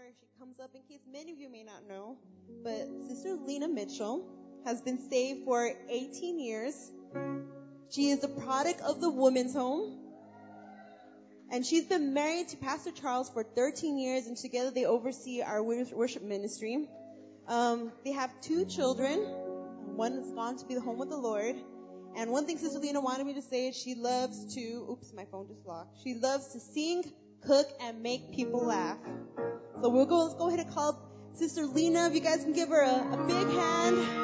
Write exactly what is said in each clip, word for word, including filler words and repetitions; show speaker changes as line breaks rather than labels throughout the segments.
she comes up, in case many of you may not know, but Sister Lena Mitchell has been saved for eighteen years. She is a product of the Women's Home. And she's been married to Pastor Charles for thirteen years, and together they oversee our worship ministry. Um, they have two children. One has gone to be the home with the Lord. And one thing Sister Lena wanted me to say is she loves to, oops, my phone just locked. She loves to sing, cook, and make people laugh. So we'll go, let's go ahead and call Sister Lena. If you guys can give her a, a big hand.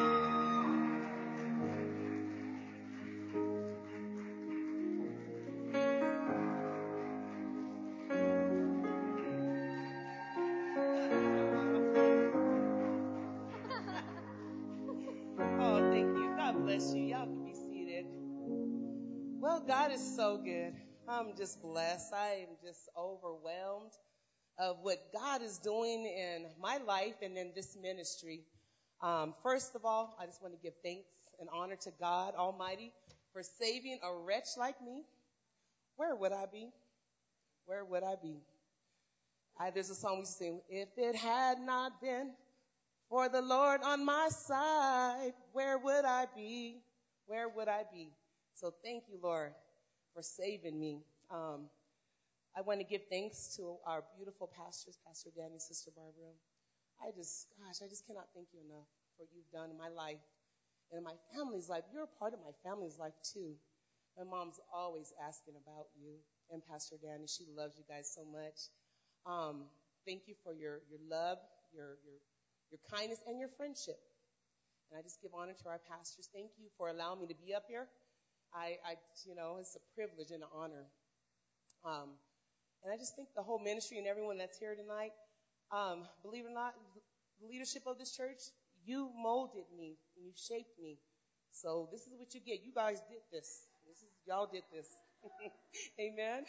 God is so good. I'm just blessed. I am just overwhelmed of what God is doing in my life and in this ministry. Um, first of all, I just want to give thanks and honor to God Almighty for saving a wretch like me. Where would I be? Where would I be? I, there's a song we sing, if it had not been for the Lord on my side, where would I be? Where would I be? So thank you, Lord, for saving me. Um, I want to give thanks to our beautiful pastors, Pastor Danny, Sister Barbara. I just, gosh, I just cannot thank you enough for what you've done in my life and in my family's life. You're a part of my family's life, too. My mom's always asking about you and Pastor Danny. She loves you guys so much. Um, thank you for your, your love, your, your, your kindness, and your friendship. And I just give honor to our pastors. Thank you for allowing me to be up here. I, I, you know, it's a privilege and an honor. Um, and I just think the whole ministry and everyone that's here tonight, um, believe it or not, the leadership of this church, you molded me and you shaped me. So this is what you get. You guys did this. This is, y'all did this. Amen.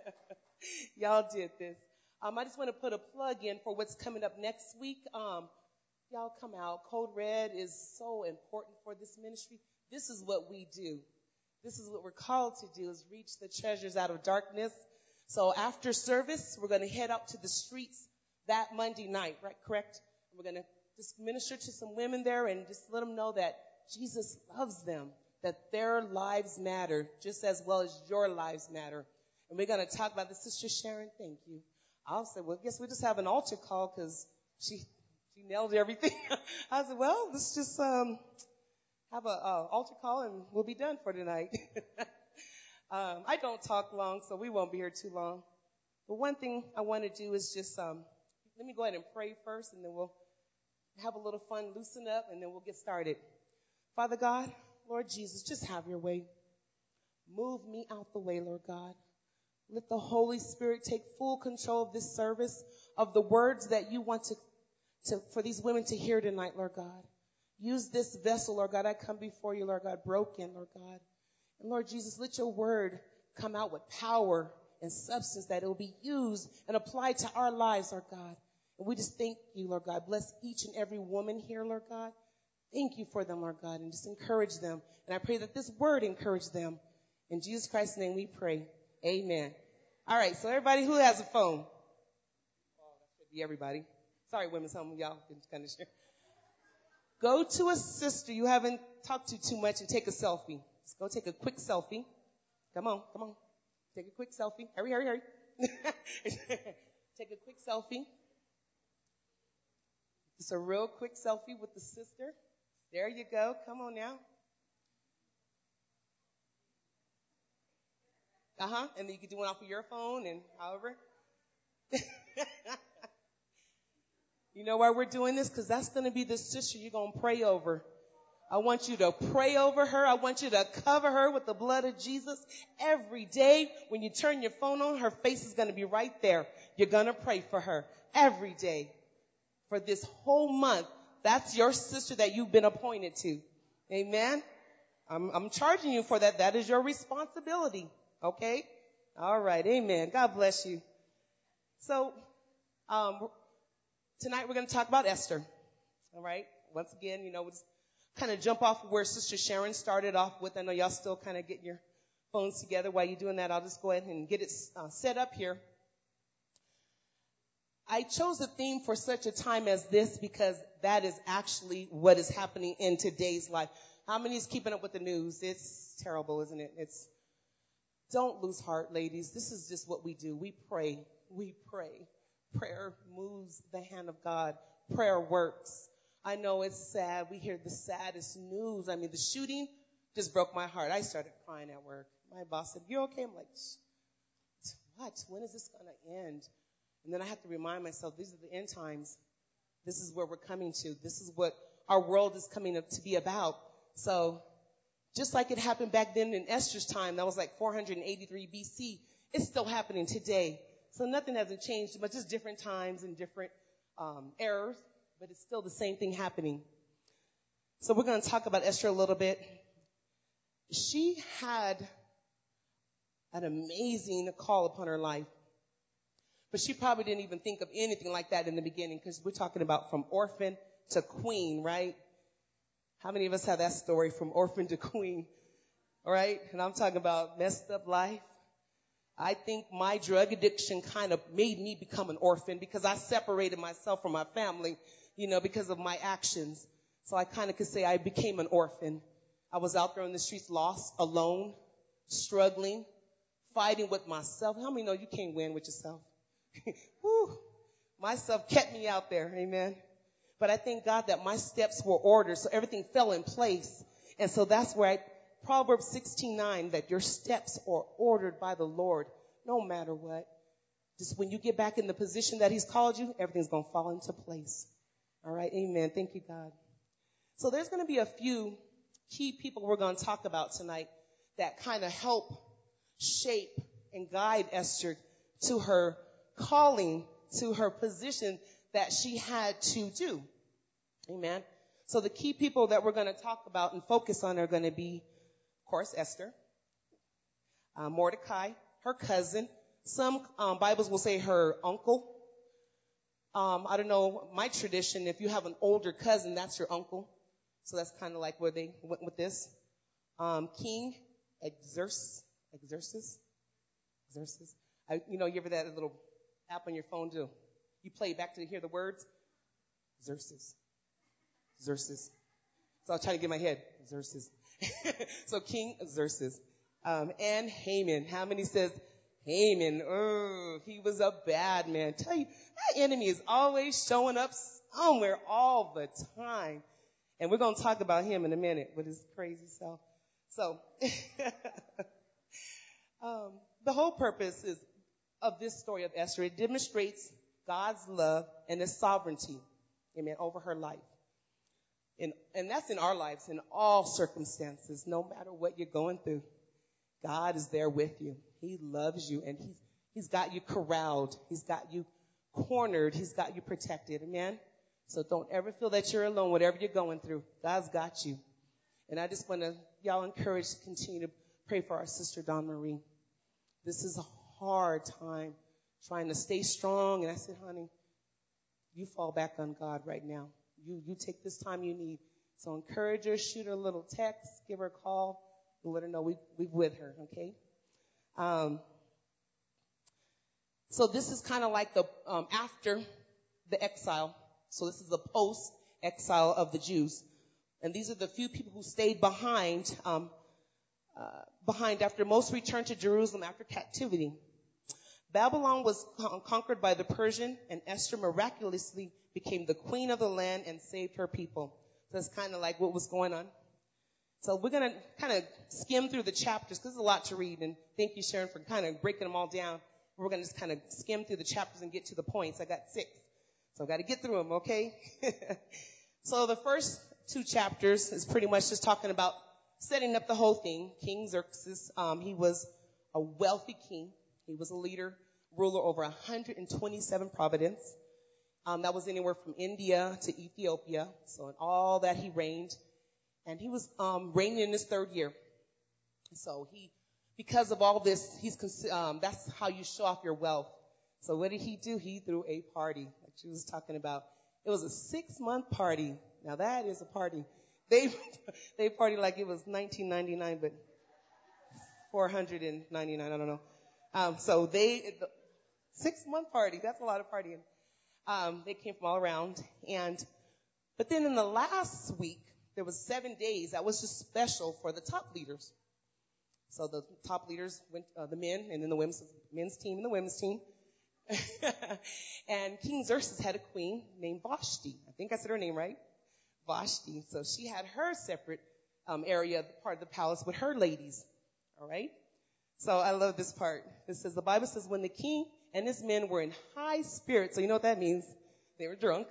Y'all did this. Um, I just want to put a plug in for what's coming up next week. Um, y'all come out. Code Red is so important for this ministry. This is what we do. This is what we're called to do, is reach the treasures out of darkness. So after service, we're going to head out to the streets that Monday night, right? Correct? We're going to just minister to some women there and just let them know that Jesus loves them, that their lives matter just as well as your lives matter. And we're going to talk about this. Sister Sharon, thank you. I'll say, well, I guess we just have an altar call because she, she nailed everything. I said, well, let's just, um, have a uh, altar call and we'll be done for tonight. um, I don't talk long, so we won't be here too long. But one thing I want to do is just, um, let me go ahead and pray first, and then we'll have a little fun, loosen up, and then we'll get started. Father God, Lord Jesus, just have your way. Move me out the way, Lord God. Let the Holy Spirit take full control of this service, of the words that you want to, to for these women to hear tonight, Lord God. Use this vessel, Lord God. I come before you, Lord God, broken, Lord God. And Lord Jesus, let your word come out with power and substance, that it will be used and applied to our lives, Lord God. And we just thank you, Lord God. Bless each and every woman here, Lord God. Thank you for them, Lord God, and just encourage them. And I pray that this word encourage them. In Jesus Christ's name we pray. Amen. All right, so everybody who has a phone. Oh, that should be everybody. Sorry, women, some of y'all can kind of share. Go to a sister you haven't talked to too much and take a selfie. Just go take a quick selfie. Come on, come on. Take a quick selfie. Hurry, hurry, hurry. Take a quick selfie. Just a real quick selfie with the sister. There you go. Come on now. Uh-huh. And then you can do one off of your phone and however. You know why we're doing this? Because that's going to be the sister you're going to pray over. I want you to pray over her. I want you to cover her with the blood of Jesus every day. When you turn your phone on, her face is going to be right there. You're going to pray for her every day for this whole month. That's your sister that you've been appointed to. Amen. I'm, I'm charging you for that. That is your responsibility. Okay. All right. Amen. God bless you. So, um, tonight we're going to talk about Esther. All right. Once again, you know, we'll just kind of jump off where Sister Sharon started off with. I know y'all still kind of getting your phones together. While you're doing that, I'll just go ahead and get it uh, set up here. I chose the theme for such a time as this because that is actually what is happening in today's life. How many is keeping up with the news? It's terrible, isn't it? It's, don't lose heart, ladies. This is just what we do. We pray. We pray. Prayer moves the hand of God. Prayer works. I know it's sad. We hear the saddest news. I mean, the shooting just broke my heart. I started crying at work. My boss said, "You okay?" I'm like, what? When is this going to end? And then I have to remind myself, these are the end times. This is where we're coming to. This is what our world is coming to be about. So just like it happened back then in Esther's time, that was like four hundred eighty-three B C, it's still happening today. So nothing hasn't changed, but just different times and different um, errors, but it's still the same thing happening. So we're going to talk about Esther a little bit. She had an amazing call upon her life, but she probably didn't even think of anything like that in the beginning, because we're talking about from orphan to queen, right? How many of us have that story, from orphan to queen, all right? And I'm talking about messed up life. I think my drug addiction kind of made me become an orphan, because I separated myself from my family, you know, because of my actions. So I kind of could say I became an orphan. I was out there in the streets, lost, alone, struggling, fighting with myself. How many know you can't win with yourself? Whew. Myself kept me out there, amen. But I thank God that my steps were ordered, so everything fell in place. And so that's where I, Proverbs sixteen nine, that your steps are ordered by the Lord, no matter what. Just when you get back in the position that he's called you, everything's going to fall into place. All right, amen. Thank you, God. So there's going to be a few key people we're going to talk about tonight that kind of help shape and guide Esther to her calling, to her position that she had to do. Amen. So the key people that we're going to talk about and focus on are going to be, of course, Esther, uh, Mordecai, her cousin. Some um, Bibles will say her uncle. Um, I don't know, my tradition, if you have an older cousin, that's your uncle. So that's kind of like where they went with this. Um, King Xerxes, Xerxes, Xerxes. I, you know, you ever that little app on your phone do? You play it back to hear the words. Xerxes, Xerxes. So I'll try to get my head. Xerxes. So King Xerxes, um, and Haman. How many says Haman? Oh, he was a bad man. Tell you, that enemy is always showing up somewhere all the time. And we're going to talk about him in a minute with his crazy self. So, um, the whole purpose is of this story of Esther. It demonstrates God's love and his sovereignty, amen, over her life. And, and that's in our lives, in all circumstances, no matter what you're going through. God is there with you. He loves you, and he's, he's got you corralled. He's got you cornered. He's got you protected, amen? So don't ever feel that you're alone, whatever you're going through. God's got you. And I just want to, y'all encourage to continue to pray for our sister, Dawn Marie. This is a hard time trying to stay strong. And I said, honey, you fall back on God right now. You, you take this time you need. So encourage her, shoot her a little text, give her a call, and let her know we, we're with her, okay? Um, so this is kind of like the, um, after the exile. So this is the post-exile of the Jews. And these are the few people who stayed behind, um, uh, behind after most returned to Jerusalem after captivity. Babylon was con- conquered by the Persian, and Esther miraculously became the queen of the land and saved her people. So that's kind of like what was going on. So we're going to kind of skim through the chapters, because there's a lot to read. And thank you, Sharon, for kind of breaking them all down. We're going to just kind of skim through the chapters and get to the points. I got six. So I've got to get through them, okay? So the first two chapters is pretty much just talking about setting up the whole thing. King Xerxes, um, he was a wealthy king. He was a leader, ruler over one hundred twenty-seven provinces. Um, that was anywhere from India to Ethiopia. So in all that he reigned. And he was um, reigning in his third year. So he, because of all this, he's um, that's how you show off your wealth. So what did he do? He threw a party, like she was talking about. It was a six-month party. Now that is a party. They they partied like it was nineteen ninety-nine, but four hundred ninety-nine, I don't know. Um, so they, the six-month party, that's a lot of partying. Um, they came from all around. And, but then in the last week, there was seven days that was just special for the top leaders. So the top leaders went, uh, the men, and then the women's, men's team and the women's team. And King Xerxes had a queen named Vashti. I think I said her name right. Vashti. So she had her separate um, area, part of the palace with her ladies. All right. So I love this part. It says, the Bible says, when the king and his men were in high spirits, so you know what that means? They were drunk.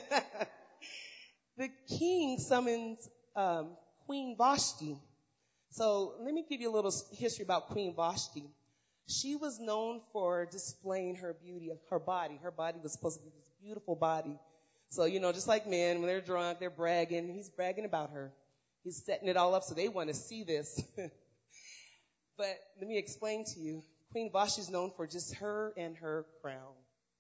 The king summons um, Queen Vashti. So let me give you a little history about Queen Vashti. She was known for displaying her beauty of her body. Her body was supposed to be this beautiful body. So, you know, just like men, when they're drunk, they're bragging. He's bragging about her. He's setting it all up so they want to see this. But let me explain to you. Queen Vashti is known for just her and her crown.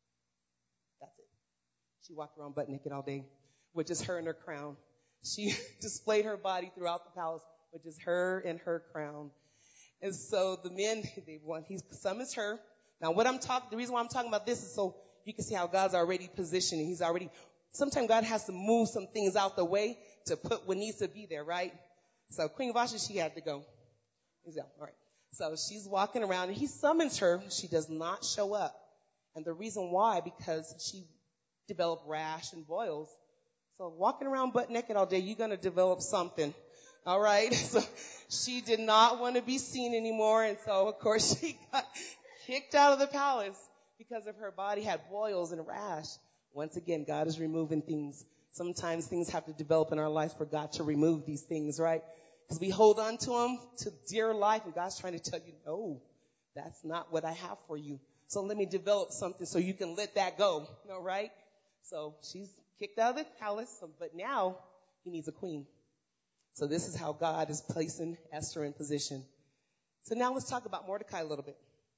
That's it. She walked around butt naked all day with just her and her crown. She displayed her body throughout the palace with just her and her crown. And so the men, they want, he summons her. Now what I'm talking, the reason why I'm talking about this is so you can see how God's already positioning. He's already, sometimes God has to move some things out the way to put what needs to be there, right? So Queen Vashti, she had to go. He's out. All right. So she's walking around and he summons her. She does not show up. And the reason why, because she developed rash and boils. So walking around butt naked all day, you're going to develop something. All right. So she did not want to be seen anymore. And so, of course, she got kicked out of the palace because of her body had boils and rash. Once again, God is removing things. Sometimes things have to develop in our life for God to remove these things, right? Because we hold on to them to dear life, and God's trying to tell you, no, that's not what I have for you. So let me develop something so you can let that go, all right? So she's kicked out of the palace, but now he needs a queen. So this is how God is placing Esther in position. So now let's talk about Mordecai a little bit.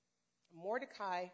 Mordecai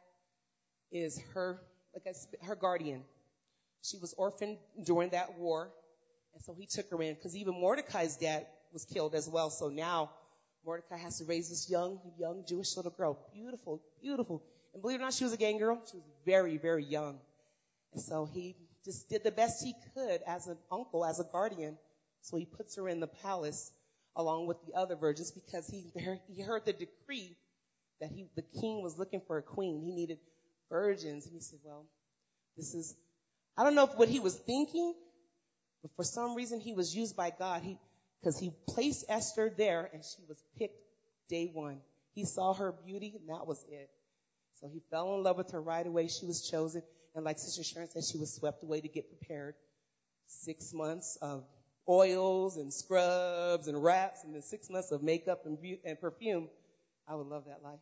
is her, like I said, her guardian. She was orphaned during that war, and so he took her in because even Mordecai's dad was killed as well. So now Mordecai has to raise this young, young Jewish little girl. Beautiful, beautiful. And believe it or not, she was a gang girl. She was very, very young. And so he just did the best he could as an uncle, as a guardian. So he puts her in the palace along with the other virgins because he, he heard the decree that he, the king was looking for a queen. He needed virgins. And he said, well, this is, I don't know if what he was thinking, but for some reason he was used by God. He, because he placed Esther there and she was picked day one. He saw her beauty and that was it. So he fell in love with her right away. She was chosen. And like Sister Sharon said, she was swept away to get prepared. Six months of oils and scrubs and wraps and then six months of makeup and, be- and perfume. I would love that life.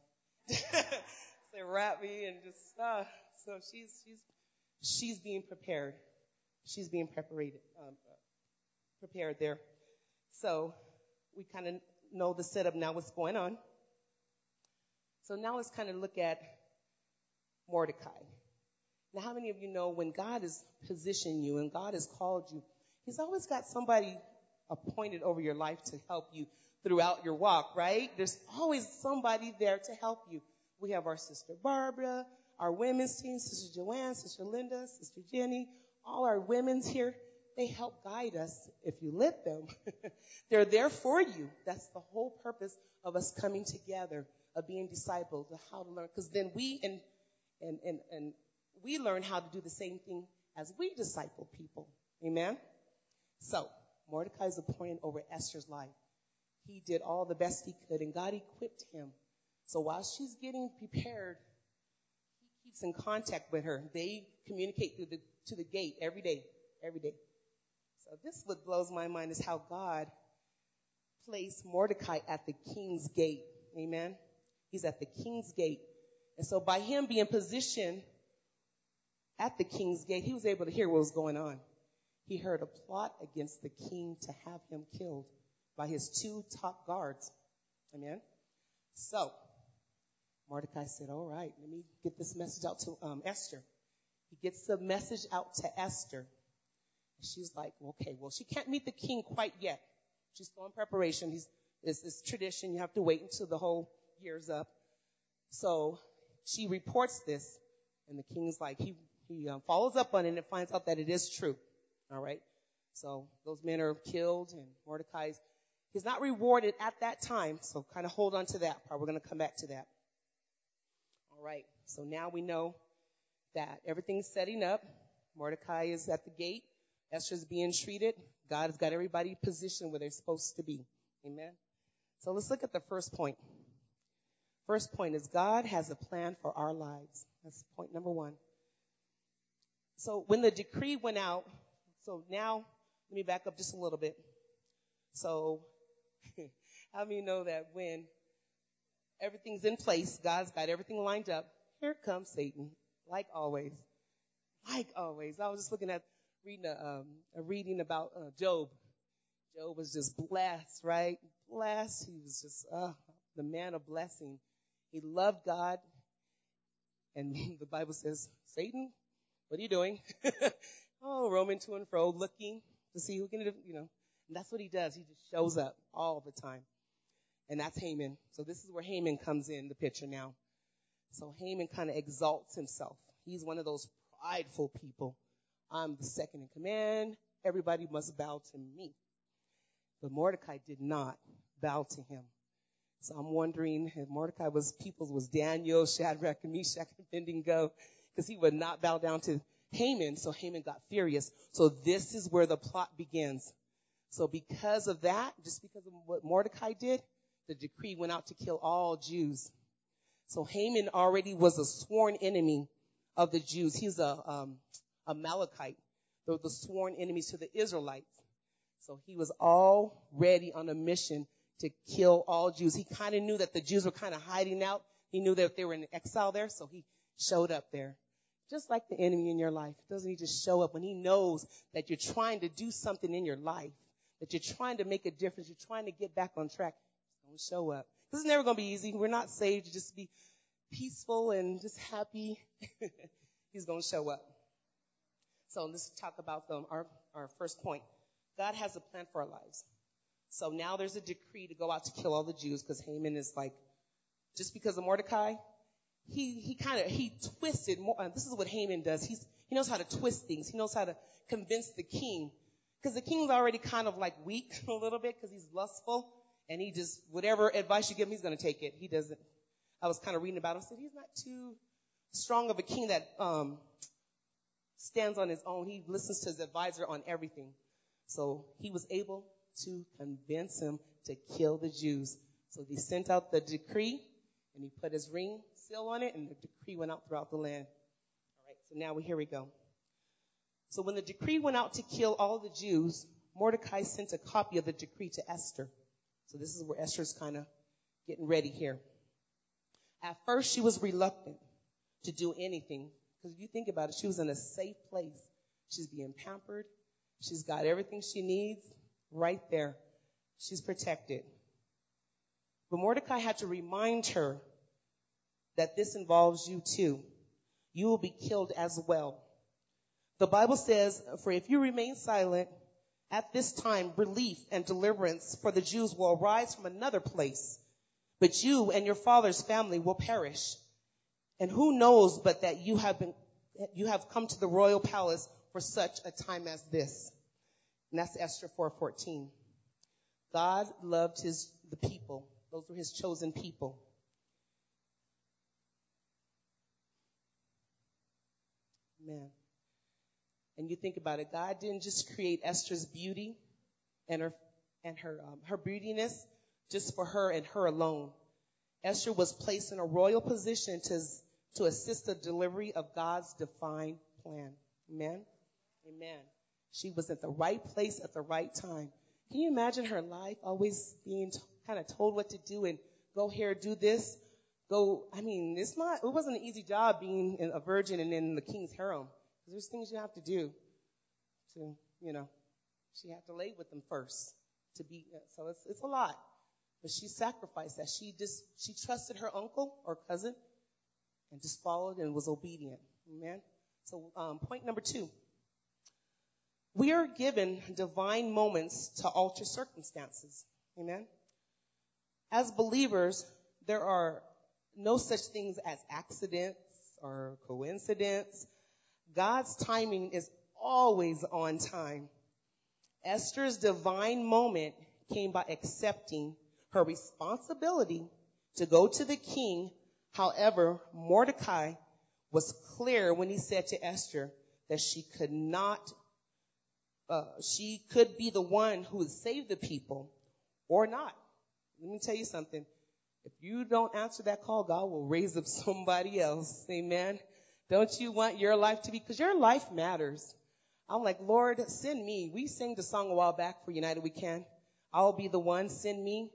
They wrap me and just, uh, so she's, she's, she's being prepared. She's being prepared, um, prepared there. So we kind of know the setup now, what's going on. So now let's kind of look at Mordecai. Now, how many of you know when God has positioned you and God has called you, he's always got somebody appointed over your life to help you throughout your walk, right? There's always somebody there to help you. We have our sister Barbara, our women's team, Sister Joanne, Sister Linda, Sister Jenny, all our women's here. They help guide us if you let them. They're there for you. That's the whole purpose of us coming together, of being discipled, of how to learn. Because then we and, and, and, and we learn how to do the same thing as we disciple people. Amen? So, Mordecai is appointed over Esther's life. He did all the best he could, and God equipped him. So while she's getting prepared, he keeps in contact with her. They communicate through the, to the gate every day, every day. So this what blows my mind is how God placed Mordecai at the king's gate. Amen? He's at the king's gate. And so by him being positioned at the king's gate, he was able to hear what was going on. He heard a plot against the king to have him killed by his two top guards. Amen? So Mordecai said, all right, let me get this message out to um, Esther. He gets the message out to Esther. And she's like, okay, well, she can't meet the king quite yet. She's still in preparation. He's, it's, it's tradition. You have to wait until the whole year's up. So she reports this, and the king's like, he, he um, follows up on it and finds out that it is true. All right. So those men are killed, and Mordecai's, he's not rewarded at that time. So kind of hold on to that part. We're going to come back to that. All right. So now we know that everything's setting up. Mordecai is at the gate. Esther's being treated. God has got everybody positioned where they're supposed to be. Amen. So let's look at the first point. First point is God has a plan for our lives. That's point number one. So when the decree went out, so now let me back up just a little bit. So how many know that when everything's in place, God's got everything lined up, here comes Satan, like always. Like always. I was just looking at reading a, um, a reading about uh, Job. Job was just blessed, right? Blessed. He was just uh, the man of blessing. He loved God. And the Bible says, Satan, what are you doing? Oh, roaming to and fro, looking to see who can, you know. And that's what he does. He just shows up all the time. And that's Haman. So this is where Haman comes in the picture now. So Haman kind of exalts himself. He's one of those prideful people. I'm the second in command. Everybody must bow to me. But Mordecai did not bow to him. So I'm wondering if Mordecai was people's was Daniel, Shadrach, and Meshach, and Abednego, because he would not bow down to Haman. So Haman got furious. So this is where the plot begins. So because of that, just because of what Mordecai did, the decree went out to kill all Jews. So Haman already was a sworn enemy of the Jews. He's a um, Amalekite. They were the sworn enemies to the Israelites. So he was already on a mission to kill all Jews. He kind of knew that the Jews were kind of hiding out. He knew that they were in exile there, so he showed up there. Just like the enemy in your life. Doesn't he just show up when he knows that you're trying to do something in your life, that you're trying to make a difference, you're trying to get back on track? Don't show up. This is never going to be easy. We're not saved to just be peaceful and just happy. He's going to show up. So let's talk about the, our, our first point. God has a plan for our lives. So now there's a decree to go out to kill all the Jews because Haman is like, just because of Mordecai, he he kind of, he twisted, more, uh, this is what Haman does. He's, he knows how to twist things. He knows how to convince the king because the king's already kind of like weak a little bit because he's lustful and he just, whatever advice you give him, he's going to take it. He doesn't. I was kind of reading about him. I said, he's not too strong of a king that um, stands on his own. He listens to his advisor on everything. So he was able to convince him to kill the Jews. So he sent out the decree, and he put his ring seal on it, and the decree went out throughout the land. All right, so now we, here we go. So when the decree went out to kill all the Jews, Mordecai sent a copy of the decree to Esther. So this is where Esther's kind of getting ready here. At first, she was reluctant to do anything, because if you think about it, she was in a safe place. She's being pampered. She's got everything she needs right there. She's protected. But Mordecai had to remind her that this involves you too. You will be killed as well. The Bible says, for if you remain silent, at this time relief and deliverance for the Jews will arise from another place. But you and your father's family will perish. And who knows but that you have been, you have come to the royal palace for such a time as this. And that's Esther four fourteen. God loved his, the people. Those were his chosen people. Man. And you think about it, God didn't just create Esther's beauty and her, and her, um, her beautiness just for her and her alone. Esther was placed in a royal position to, to assist the delivery of God's divine plan. Amen? Amen. She was at the right place at the right time. Can you imagine her life always being t- kind of told what to do and go here, do this, go, I mean, it's not, it wasn't an easy job being a virgin and in the king's harem. Because there's things you have to do to, you know, she had to lay with them first to be, so it's, it's a lot. But she sacrificed that. She just, she trusted her uncle or cousin and just followed and was obedient. Amen. So, um, point number two. We are given divine moments to alter circumstances. Amen. As believers, there are no such things as accidents or coincidence. God's timing is always on time. Esther's divine moment came by accepting her responsibility to go to the king. However, Mordecai was clear when he said to Esther that she could not, uh, she could be the one who would save the people or not. Let me tell you something. If you don't answer that call, God will raise up somebody else. Amen. Don't you want your life to be, because your life matters. I'm like, Lord, send me. We sang the song a while back for United We Can. I'll be the one. Send me.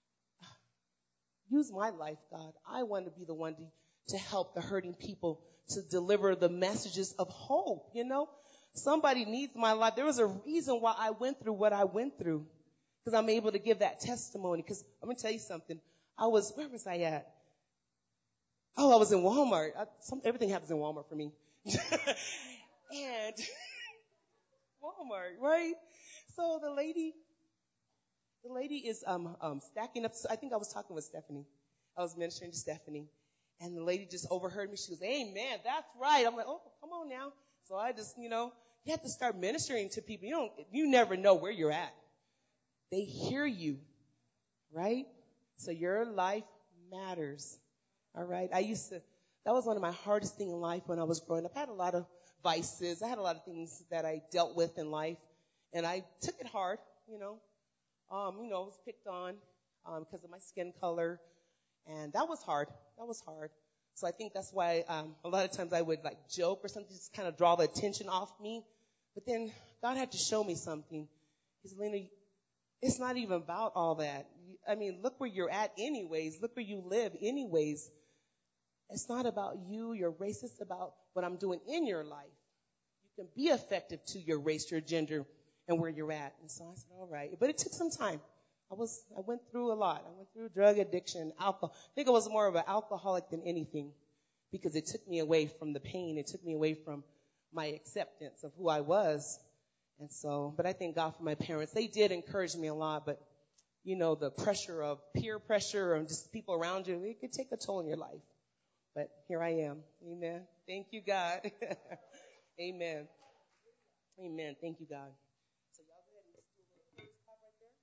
Use my life, God. I want to be the one to, to help the hurting people, to deliver the messages of hope. You know, somebody needs my life. There was a reason why I went through what I went through, because I'm able to give that testimony. Because I'm going to tell you something. I was, where was I at? Oh, I was in Walmart. I, some, everything happens in Walmart for me. And Walmart, right? So the lady, the lady is um, um, stacking up. I think I was talking with Stephanie. I was ministering to Stephanie. And the lady just overheard me. She goes, amen, that's right. I'm like, oh, come on now. So I just, you know, you have to start ministering to people. You don't, you never know where you're at. They hear you, right? So your life matters. All right. I used to, that was one of my hardest things in life when I was growing up. I had a lot of vices. I had a lot of things that I dealt with in life. And I took it hard, you know. Um, you know, I was picked on, um, because of my skin color. And that was hard. That was hard. So I think that's why, um, a lot of times I would like joke or something, just kind of draw the attention off me. But then God had to show me something. He said, Lena, it's not even about all that. I mean, look where you're at anyways. Look where you live anyways. It's not about you, your race. It's about what I'm doing in your life. You can be effective to your race, your gender, and where you're at. And so I said, all right. But it took some time. I was, I went through a lot. I went through drug addiction, alcohol. I think I was more of an alcoholic than anything, because it took me away from the pain. It took me away from my acceptance of who I was. And so, but I thank God for my parents. They did encourage me a lot, but you know, the pressure of peer pressure and just people around you, it could take a toll on your life. But here I am. Amen. Thank you, God. Amen. Amen. Thank you, God. So y'all go ahead and just do a little praise clap right there.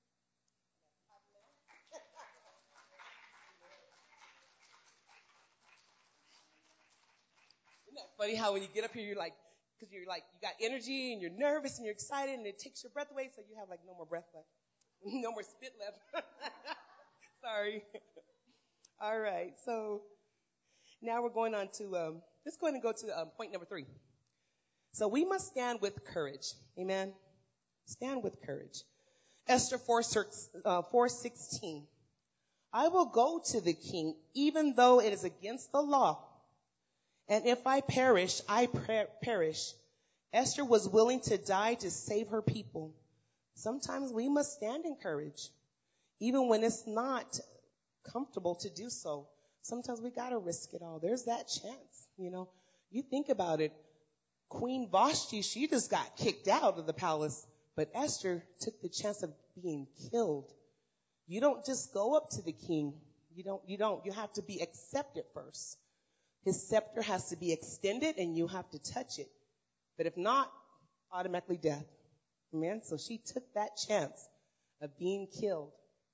Isn't that funny how when you get up here, you're like, because you're like, you got energy and you're nervous and you're excited and it takes your breath away, so you have like no more breath left. No more spit left. Sorry. All right. So now we're going on to, um, let's go ahead and go to um, point number three. So we must stand with courage. Amen. Stand with courage. Esther four sixteen. I will go to the king, even though it is against the law. And if I perish, I per- perish. Esther was willing to die to save her people. Sometimes we must stand in courage, even when it's not comfortable to do so. Sometimes we got to risk it all. There's that chance, you know. You think about it. Queen Vashti, she just got kicked out of the palace, but Esther took the chance of being killed. You don't just go up to the king. You don't, you don't. You have to be accepted first. His scepter has to be extended and you have to touch it. But if not, automatically death. Amen. So she took that chance of being killed.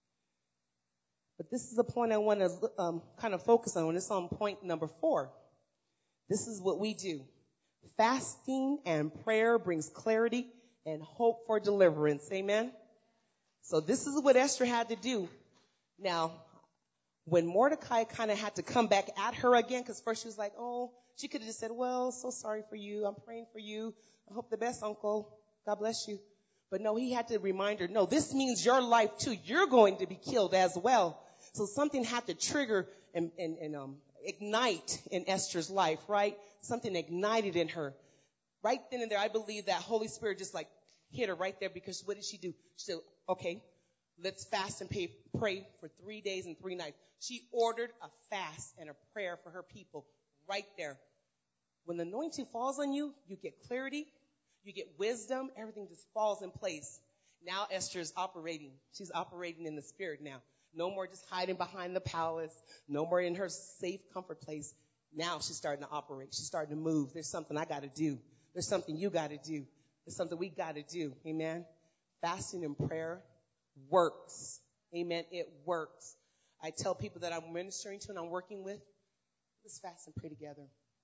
But this is the point I want to um, kind of focus on. It's on point number four. This is what we do. Fasting and prayer brings clarity and hope for deliverance. Amen. So this is what Esther had to do. Now, when Mordecai kind of had to come back at her again, because first she was like, oh, she could have just said, well, so sorry for you. I'm praying for you. I hope the best, uncle. God bless you. But no, he had to remind her, no, this means your life too. You're going to be killed as well. So something had to trigger and, and, and um, ignite in Esther's life, right? Something ignited in her. Right then and there, I believe that Holy Spirit just like hit her right there, because what did she do? She said, okay, let's fast and pay, pray for three days and three nights. She ordered a fast and a prayer for her people right there. When the anointing falls on you, you get clarity, you get wisdom, everything just falls in place. Now Esther is operating. She's operating in the Spirit now. No more just hiding behind the palace. No more in her safe comfort place. Now she's starting to operate. She's starting to move. There's something I got to do. There's something you got to do. There's something we got to do. Amen. Fasting and prayer works. Amen. It works. I tell people that I'm ministering to and I'm working with, let's fast and pray together.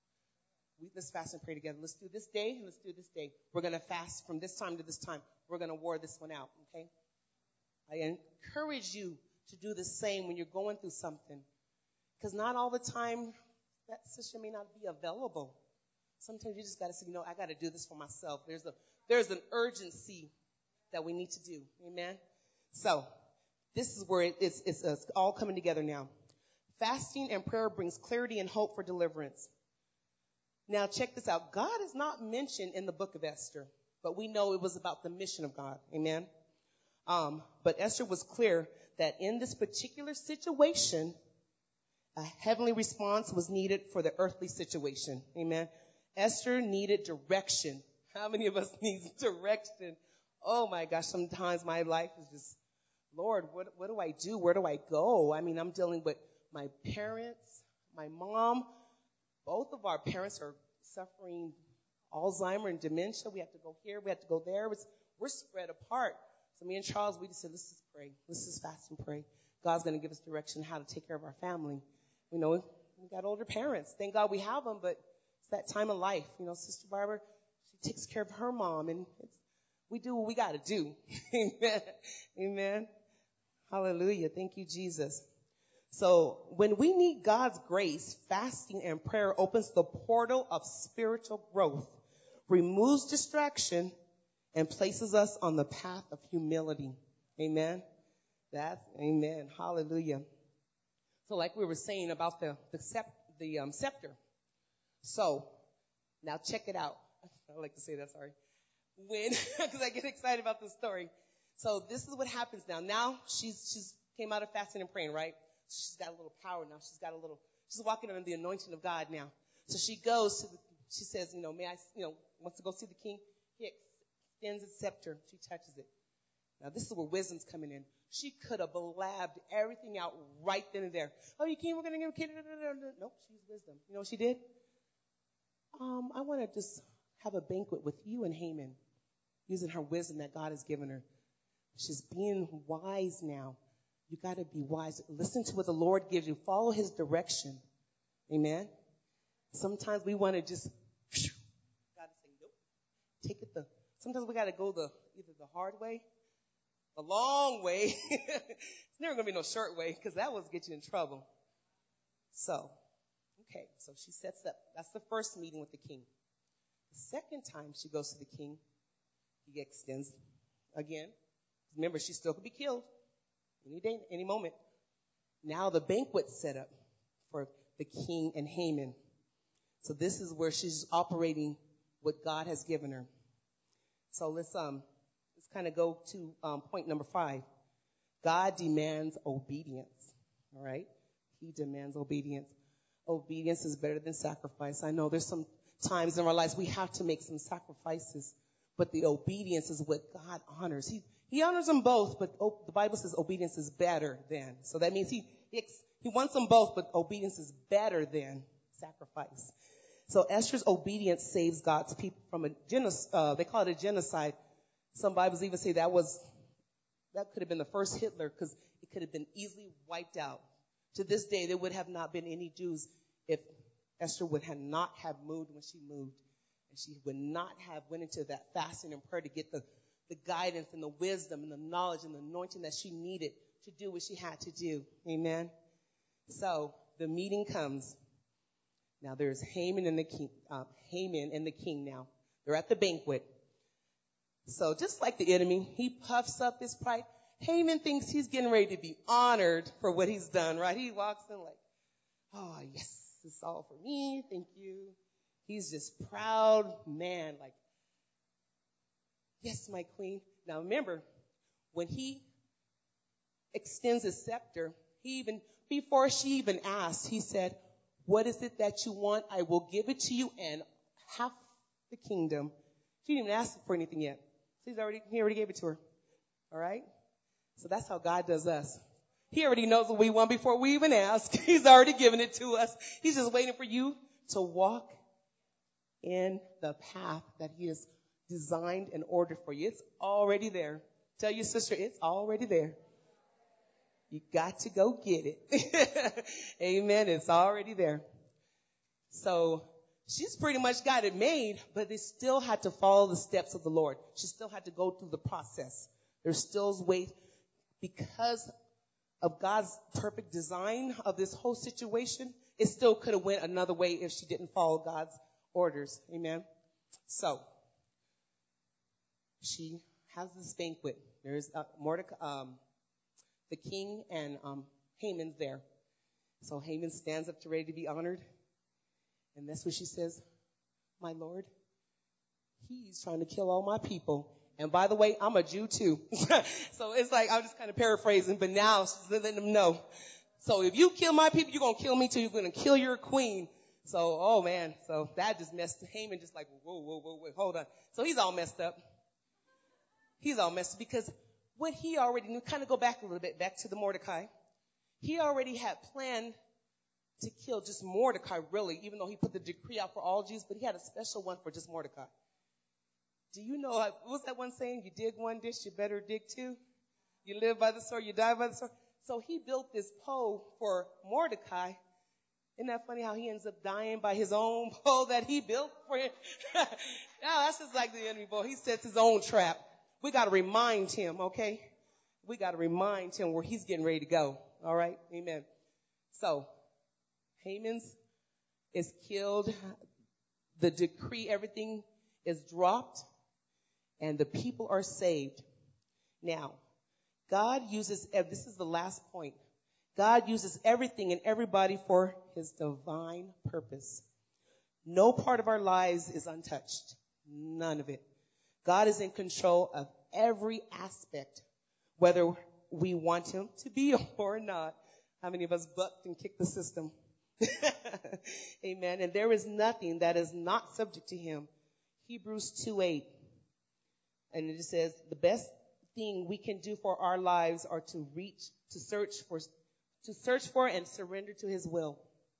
We, let's fast and pray together. Let's do this day and let's do this day. We're going to fast from this time to this time. We're going to war this one out. Okay. I encourage you to do the same when you're going through something. Because not all the time that sister may not be available. Sometimes you just got to say, you know, I got to do this for myself. There's a there's an urgency that we need to do. Amen. So this is where it, it's, it's, it's all coming together now. Fasting and prayer brings clarity and hope for deliverance. Now check this out. God is not mentioned in the book of Esther, but we know it was about the mission of God. Amen. Um, but Esther was clear that in this particular situation, a heavenly response was needed for the earthly situation. Amen. Esther needed direction. How many of us need direction? Oh my gosh, sometimes my life is just, Lord, what, what do I do? Where do I go? I mean, I'm dealing with my parents, my mom. Both of our parents are suffering Alzheimer and dementia. We have to go here. We have to go there. It's, we're spread apart. So me and Charles, we just said, let's just pray. Let's just fast and pray. God's going to give us direction how to take care of our family. You know, we got older parents. Thank God we have them, but it's that time of life. You know, Sister Barbara, she takes care of her mom, and it's, we do what we got to do. Amen. Amen. Hallelujah. Thank you, Jesus. So when we need God's grace, fasting and prayer opens the portal of spiritual growth, removes distraction, and places us on the path of humility. Amen. That's amen. Hallelujah. So like we were saying about the the, sep- the um, scepter. So now check it out. I like to say that, sorry. When, because I get excited about this story. So this is what happens now. Now she's she's came out of fasting and praying, right? She's got a little power now. She's got a little, she's walking under the anointing of God now. So she goes to the, she says, you know, may I, you know, wants to go see the king. He extends his scepter. She touches it. Now this is where wisdom's coming in. She could have blabbed everything out right then and there. Oh, you king, we're going to give a kid. Nope, she's wisdom. You know what she did? Um, I want to just have a banquet with you and Haman, using her wisdom that God has given her. She's being wise now. You got to be wise. Listen to what the Lord gives you. Follow his direction. Amen. Sometimes we want to just, God is saying, nope. Take it the, sometimes we got to go the, either the hard way, the long way. It's never going to be no short way because that will get you in trouble. So, okay. So she sets up, that's the first meeting with the king. The second time she goes to the king, he extends again. Remember, she still could be killed. Any day, any moment. Now the banquet's set up for the king and Haman. So this is where she's operating what God has given her. So let's um let's kind of go to um, point number five. God demands obedience. All right, he demands obedience. Obedience is better than sacrifice. I know there's some times in our lives we have to make some sacrifices, but the obedience is what God honors. He He honors them both, but oh, the Bible says obedience is better than. So that means he, he he wants them both, but obedience is better than sacrifice. So Esther's obedience saves God's people from a genocide. Uh, they call it a genocide. Some Bibles even say that was that could have been the first Hitler because it could have been easily wiped out. To this day, there would have not been any Jews if Esther would have not have moved when she moved, and she would not have went into that fasting and prayer to get the the guidance and the wisdom and the knowledge and the anointing that she needed to do what she had to do. Amen. So the meeting comes. Now there's Haman and the king, uh, Haman and the king now. They're at the banquet. So just like the enemy, he puffs up his pride. Haman thinks he's getting ready to be honored for what he's done, right? He walks in like, oh, yes, this is all for me. Thank you. He's just proud man, like, yes, my queen. Now remember, when he extends his scepter, he even, before she even asked, he said, what is it that you want? I will give it to you and half the kingdom. She didn't even ask for anything yet. He's already, he already gave it to her. All right? So that's how God does us. He already knows what we want before we even ask. He's already given it to us. He's just waiting for you to walk in the path that he has designed and ordered for you. It's already there. Tell your sister, it's already there. You got to go get it. Amen. It's already there. So she's pretty much got it made, but they still had to follow the steps of the Lord. She still had to go through the process. There's still ways because of God's perfect design of this whole situation. It still could have went another way if she didn't follow God's orders. Amen. So she has this banquet. There's uh, Mordecai, um, the king, and um, Haman's there. So Haman stands up to ready to be honored. And that's what she says, my Lord, he's trying to kill all my people. And by the way, I'm a Jew too. So it's like, I'm just kind of paraphrasing, but now she's letting them know. So if you kill my people, you're going to kill me too. You're going to kill your queen. So, oh man. So that just messed Haman just like, whoa, whoa, whoa, whoa, hold on. So he's all messed up. He's all messed up because what he already knew, kind of go back a little bit, back to the Mordecai. He already had planned to kill just Mordecai, really, even though he put the decree out for all Jews, but he had a special one for just Mordecai. Do you know, what was that one saying? You dig one dish, you better dig two. You live by the sword, you die by the sword. So he built this pole for Mordecai. Isn't that funny how he ends up dying by his own pole that he built for him? Now that's just like the enemy, boy. He sets his own trap. We got to remind him, okay? We got to remind him where he's getting ready to go. All right? Amen. So Haman's is killed. The decree, everything is dropped, and the people are saved. Now, God uses, this is the last point. God uses everything and everybody for his divine purpose. No part of our lives is untouched. None of it. God is in control of every aspect, whether we want him to be or not. How many of us bucked and kicked the system? Amen. And there is nothing that is not subject to him. Hebrews two eight. And it says, the best thing we can do for our lives are to reach, to search for, to search for and surrender to his will.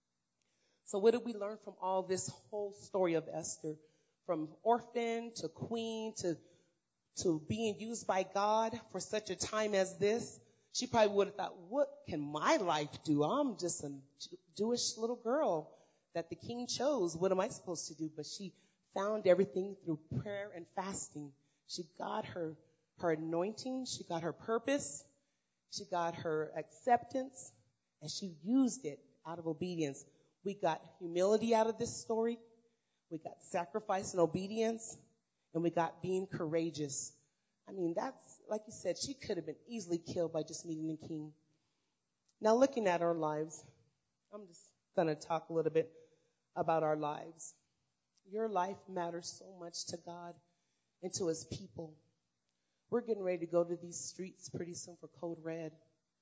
So what did we learn from all this whole story of Esther? From orphan to queen to, to being used by God for such a time as this. She probably would have thought, what can my life do? I'm just a Jewish little girl that the king chose. What am I supposed to do? But she found everything through prayer and fasting. She got her, her anointing. She got her purpose. She got her acceptance. And she used it out of obedience. We got humility out of this story. We got sacrifice and obedience. And we got being courageous. I mean, that's, like you said, she could have been easily killed by just meeting the king. Now, looking at our lives, I'm just going to talk a little bit about our lives. Your life matters so much to God and to his people. We're getting ready to go to these streets pretty soon for Code Red.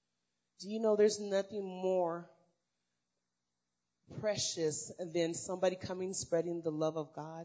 Do you know there's nothing more precious than somebody coming spreading the love of God?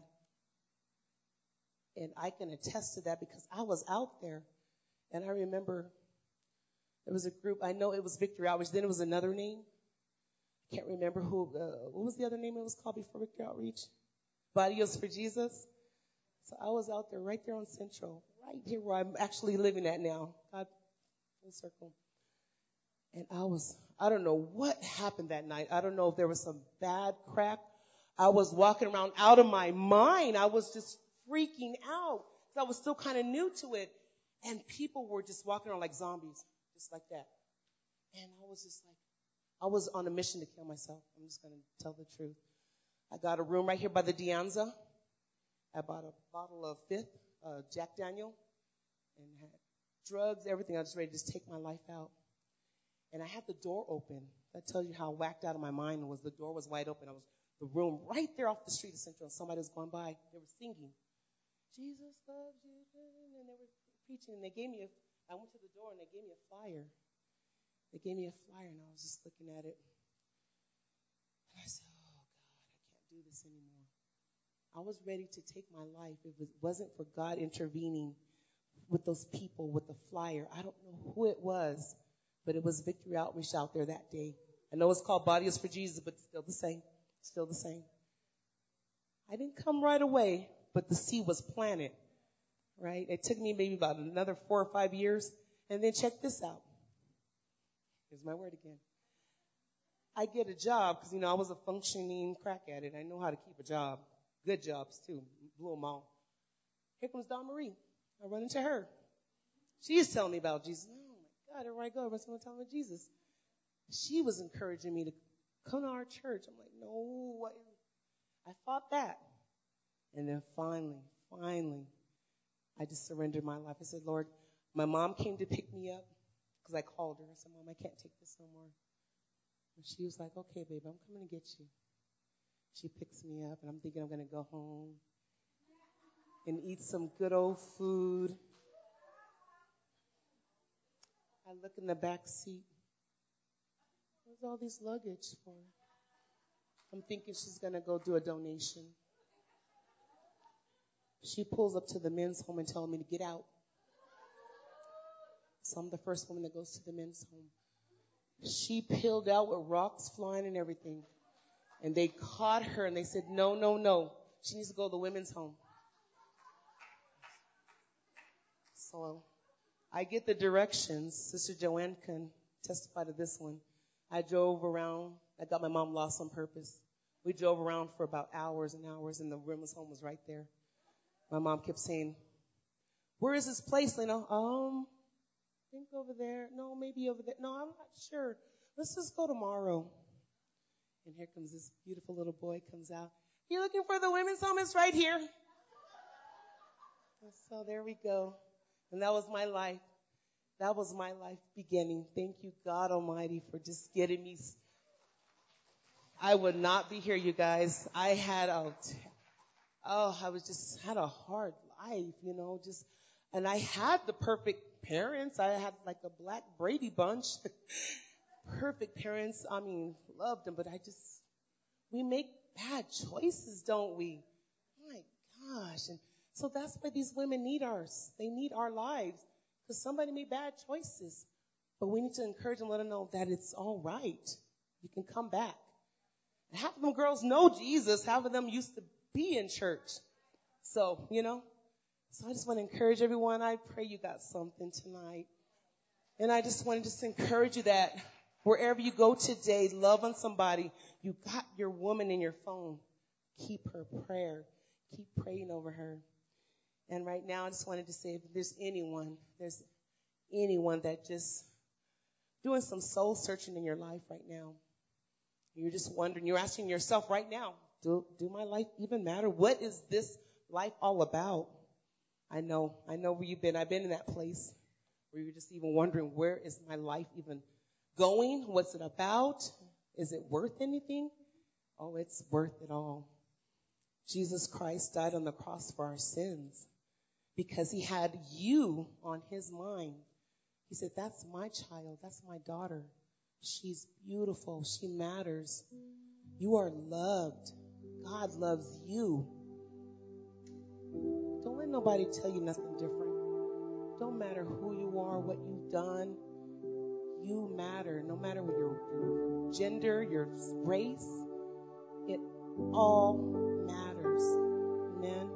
And I can attest to that because I was out there. And I remember there was a group, I know it was Victory Outreach, then it was another name. I can't remember who, uh, what was the other name it was called before Victory Outreach? Bodios for Jesus. So I was out there right there on Central, right here where I'm actually living at now. God, full circle. And I was, I don't know what happened that night. I don't know if there was some bad crap. I was walking around out of my mind. I was just freaking out because I was still kind of new to it. And people were just walking around like zombies, just like that. And I was just like, I was on a mission to kill myself. I'm just going to tell the truth. I got a room right here by the Dianza. I bought a bottle of Fifth, uh, Jack Daniel, and had drugs, everything. I was ready to just take my life out. And I had the door open. That tells you how whacked out of my mind was. The door was wide open. I was the room right there off the street of Central. And somebody was going by. They were singing, Jesus loves you. And they were preaching. And they gave me a, I went to the door and they gave me a flyer. They gave me a flyer and I was just looking at it. And I said, oh, God, I can't do this anymore. I was ready to take my life. If it wasn't for God intervening with those people, with the flyer. I don't know who it was, But it was Victory Outreach out there that day. I know it's called Body is for Jesus, but it's still the same. Still the same. I didn't come right away, but the seed was planted, right? It took me maybe about another four or five years. And then check this out. Here's my word again. I get a job because, you know, I was a functioning crack addict. I know how to keep a job. Good jobs, too. Blew them all. Here comes Dawn Marie. I run into her. She is telling me about Jesus. Oh, my God, everywhere I go, everyone's going to tell me about Jesus. She was encouraging me to come to our church. I'm like, no, what? I fought that. And then finally, finally, I just surrendered my life. I said, Lord, my mom came to pick me up because I called her. I said, Mom, I can't take this no more. And she was like, okay, babe, I'm coming to get you. She picks me up, and I'm thinking I'm going to go home and eat some good old food. I look in the back seat. What's all these luggage for? I'm thinking she's going to go do a donation. She pulls up to the men's home and tells me to get out. So I'm the first woman that goes to the men's home. She peeled out with rocks flying and everything. And they caught her and they said, no, no, no. She needs to go to the women's home. So I get the directions. Sister Joanne can testify to this one. I drove around. I got my mom lost on purpose. We drove around for about hours and hours, and the women's home was right there. My mom kept saying, where is this place, Lena? Um, I think over there. No, maybe over there. No, I'm not sure. Let's just go tomorrow. And here comes this beautiful little boy, comes out. You looking for the women's home? It's right here. And so there we go. And that was my life. That was my life beginning. Thank you, God Almighty, for just getting me. I would not be here, you guys. I had a, oh, I was just had a hard life, you know, just, and I had the perfect parents. I had like a black Brady bunch. Perfect parents. I mean, loved them, but I just, we make bad choices, don't we? My gosh. And so that's why these women need ours. They need our lives because somebody made bad choices. But we need to encourage them, let them know that it's all right. You can come back. And half of them girls know Jesus. Half of them used to be in church. So, you know, so I just want to encourage everyone. I pray you got something tonight. And I just want to just encourage you that wherever you go today, love on somebody. You got your woman in your phone. Keep her prayer. Keep praying over her. And right now, I just wanted to say, if there's anyone, there's anyone that just doing some soul searching in your life right now. You're just wondering, you're asking yourself right now, do, do my life even matter? What is this life all about? I know, I know where you've been. I've been in that place where you're just even wondering, where is my life even going? What's it about? Is it worth anything? Oh, it's worth it all. Jesus Christ died on the cross for our sins because he had you on his mind. He said, that's my child. That's my daughter. She's beautiful. She matters. You are loved. God loves you. Don't let nobody tell you nothing different. Don't matter who you are, what you've done. You matter. No matter what your, your gender, your race, it all matters. Amen.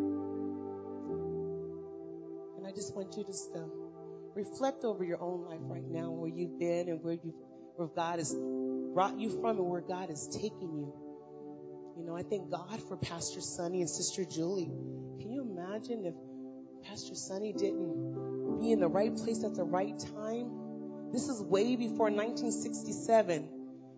And I just want you just to reflect over your own life right now, where you've been and where you, where God has brought you from and where God is taking you. You know, I thank God for Pastor Sonny and Sister Julie. Can you imagine if Pastor Sonny didn't be in the right place at the right time? This is way before nineteen sixty-seven.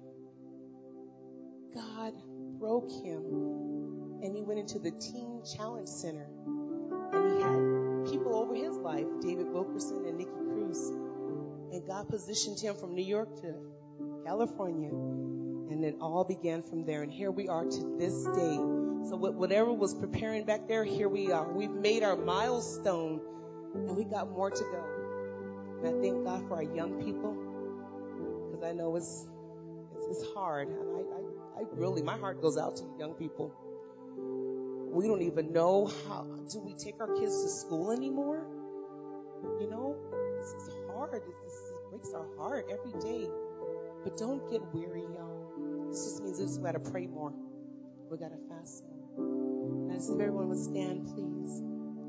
God broke him, and he went into the Teen Challenge Center, and he had people over his life, David Wilkerson and Nikki Cruz, and God positioned him from New York to California, and it all began from there, and here we are to this day. So whatever was preparing back there, here we are. We've made our milestone, and we got more to go. And I thank God for our young people, because I know it's, it's it's hard, and I, I I really, my heart goes out to you young people. We don't even know how, do we take our kids to school anymore? You know, this is hard. This is breaks our heart every day. But don't get weary, y'all. This just means we just got to pray more. We got to fast more. And I just, if everyone would stand, please.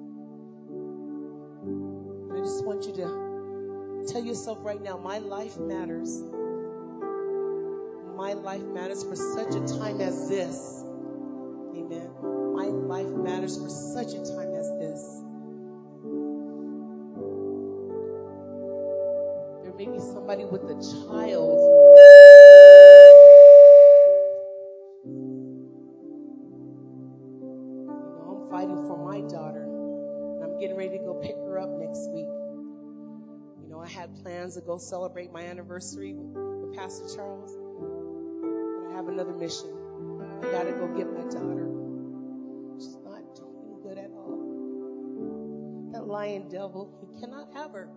And I just want you to tell yourself right now, my life matters. My life matters for such a time as this. Amen. My life matters for such a time as this. There may be somebody with a child. You know, I'm fighting for my daughter. And I'm getting ready to go pick her up next week. You know, I had plans to go celebrate my anniversary with Pastor Charles. But I have another mission. I got to go get my daughter. She's not doing good at all. That lying devil, he cannot have her.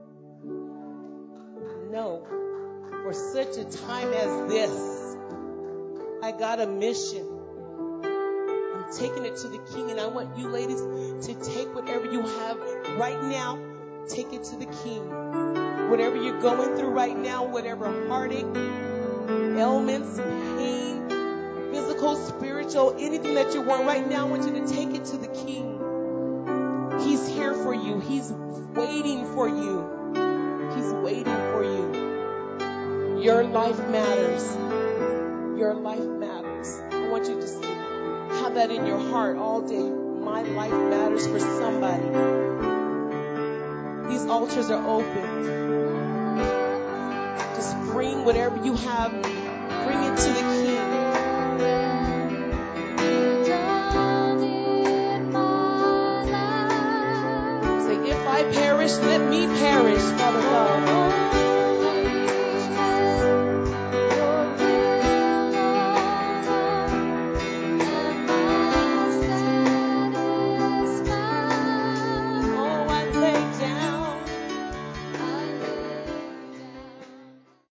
No. For such a time as this, I got a mission. I'm taking it to the King, and I want you ladies to take whatever you have right now, take it to the King. Whatever you're going through right now, whatever heartache, ailments, pain, physical, spiritual, anything that you want right now, I want you to take it to the King. He's here for you. He's waiting for you. He's waiting for you. Your life matters. Your life matters. I want you to have that in your heart all day. My life matters for somebody. These altars are open. Just bring whatever you have. Bring it to the King. Say, if I perish, let me perish, Father God.